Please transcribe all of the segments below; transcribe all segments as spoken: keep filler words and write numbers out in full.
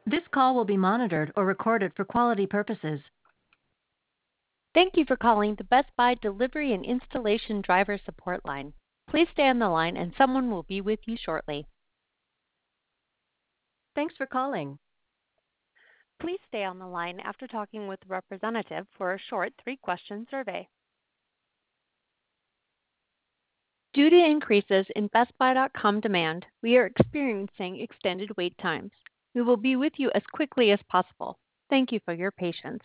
This call will be monitored or recorded for quality purposes. Thank you for calling the Best Buy Delivery and Installation Driver Support Line. Please stay on the line and someone will be with you shortly. Thanks for calling. Please stay on the line after talking with a representative for a short three-question survey. Due to increases in Best Buy dot com demand, we are experiencing extended wait times. We will be with you as quickly as possible. Thank you for your patience.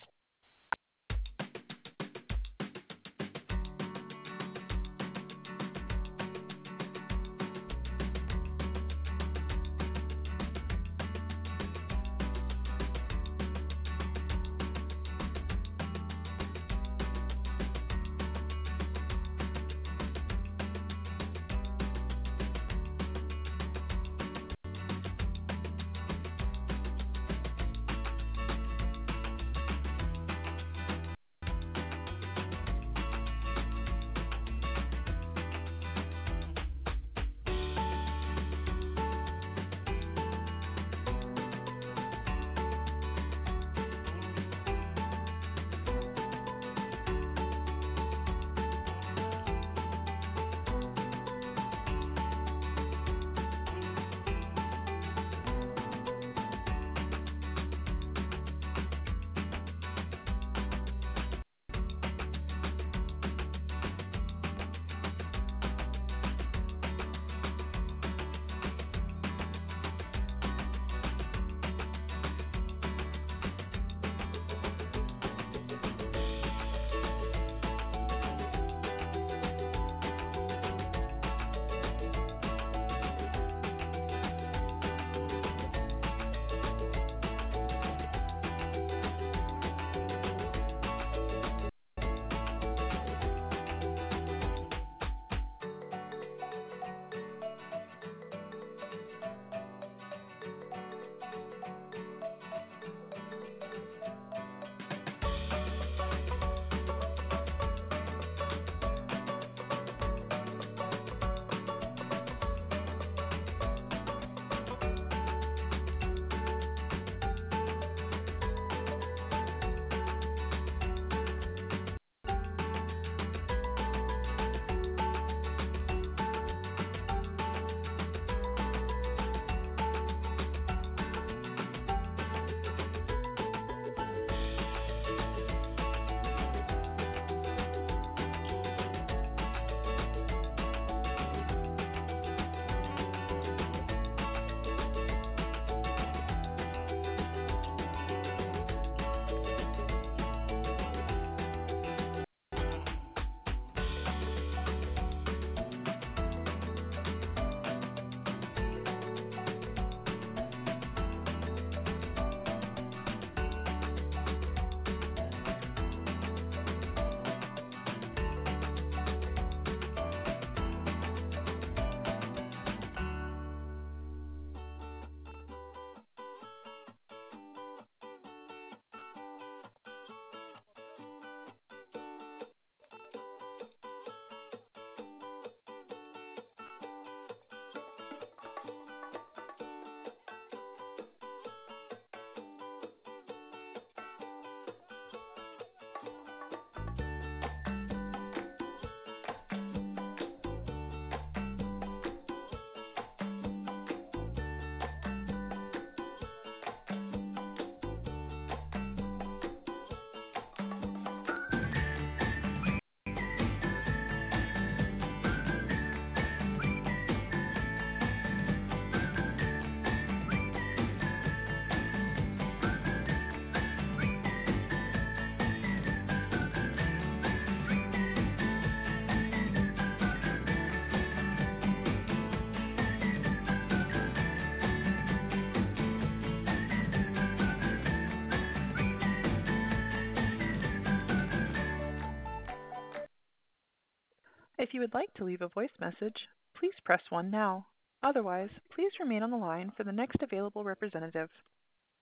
If you would like to leave a voice message, please press one now. Otherwise, please remain on the line for the next available representative.